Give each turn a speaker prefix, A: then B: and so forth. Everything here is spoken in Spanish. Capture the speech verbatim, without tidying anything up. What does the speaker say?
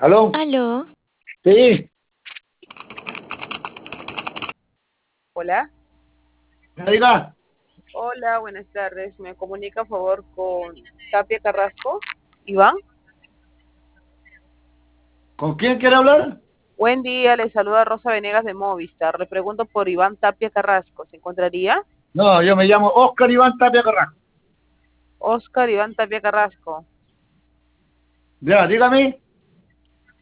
A: ¿Aló?
B: Aló,
A: Sí,
C: Hola,
A: me diga,
C: hola, buenas tardes. ¿Me comunica, por favor, con Tapia Carrasco? Iván.
A: ¿con quién quiere hablar?
C: Buen día, le saluda Rosa Venegas de Movistar. Le pregunto por Iván Tapia Carrasco. ¿Se encontraría?
A: No, yo me llamo Oscar Iván Tapia Carrasco.
C: Oscar Iván Tapia Carrasco.
A: Ya, dígame.